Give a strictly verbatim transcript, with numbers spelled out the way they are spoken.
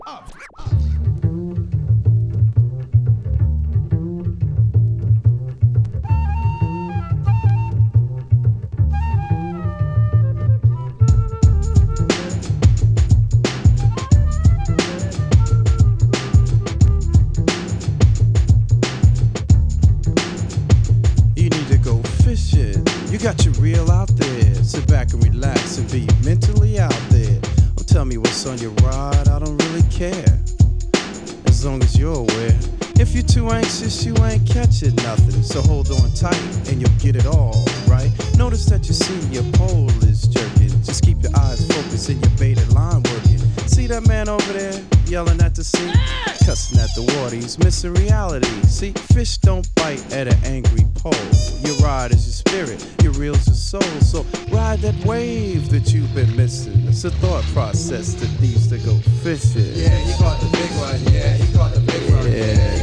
You need to go fishing. You got your reel out there. Sit back and relax and be mentally out there. Don't tell me what's on your rod, I don't really care. As long as you're aware. If you're too anxious, you ain't catching nothing. So hold on tight and you'll get it all, right? Notice that you see your pole is jerking. Just keep your eyes focused and your baited line working. See that man over there yelling at the sea? Cussing at the water, he's missing reality. See, fish don't bite at an angry pole. Your rod is your spirit, your reel's your soul. So ride that wave that you've been missing. It's a thought process that needs to go fishing. Yeah, you caught the big one. Yeah, you caught the big one. Yeah.